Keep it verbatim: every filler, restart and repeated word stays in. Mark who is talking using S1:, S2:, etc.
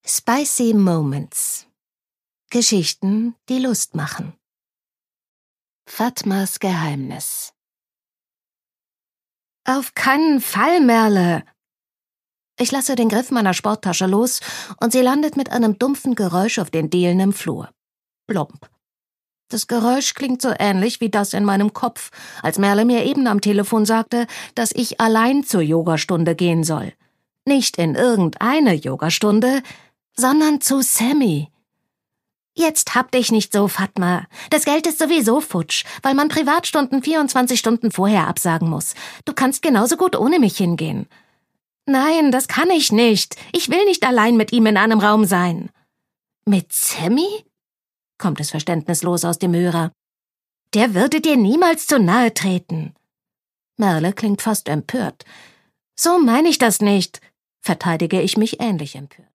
S1: Spicy Moments. Geschichten, die Lust machen. Fatmas Geheimnis. Auf keinen Fall, Merle! Ich lasse den Griff meiner Sporttasche los und sie landet mit einem dumpfen Geräusch auf den Dielen im Flur. Plomp. Das Geräusch klingt so ähnlich wie das in meinem Kopf, als Merle mir eben am Telefon sagte, dass ich allein zur Yogastunde gehen soll. Nicht in irgendeine Yogastunde, sondern zu Sammy. Jetzt hab dich nicht so, Fatma. Das Geld ist sowieso futsch, weil man Privatstunden vierundzwanzig Stunden vorher absagen muss. Du kannst genauso gut ohne mich hingehen. Nein, das kann ich nicht. Ich will nicht allein mit ihm in einem Raum sein. Mit Sammy? Kommt es verständnislos aus dem Hörer. Der würde dir niemals zu nahe treten. Merle klingt fast empört. So meine ich das nicht, verteidige ich mich ähnlich empört.